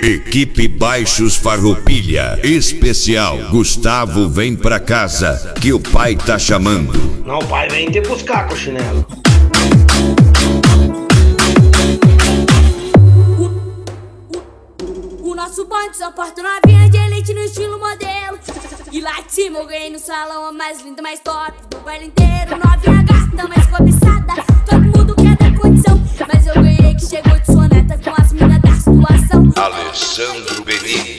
Equipe Baixos Farroupilha. Especial. Gustavo vem pra casa, que o pai tá chamando. Não, pai, vem te buscar com o chinelo. O nosso bonde só porta novinha de elite no estilo modelo. E lá de cima eu ganhei no salão a mais linda, mais top do baile inteiro. Novinha gata, mais cobiçada, todo mundo quer dar condição. Mas eu ganhei que chegou de soneta com as minas da situação. Alessandro Benini.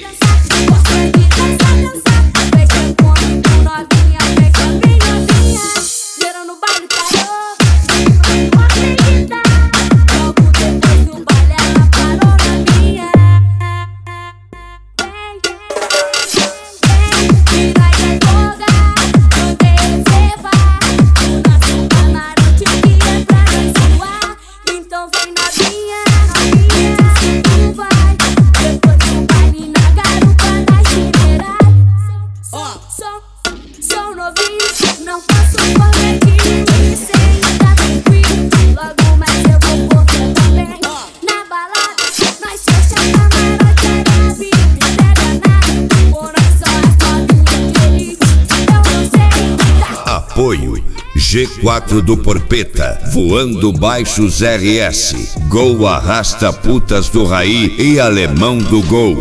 Sou novinho, não posso correr de ninguém. Sei, tá tranquilo, logo mais eu vou correr também. Na balada, nós fecha camarote, árabe, entrega nada. Ou nós só as novinhas de elite, eu não sei. Apoio G4 do Porpeta, Voando Baixos RS, Gol Arrasta Putas do Raí e Alemão do Gol.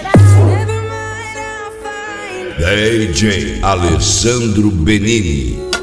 DJ Alessandro Benini.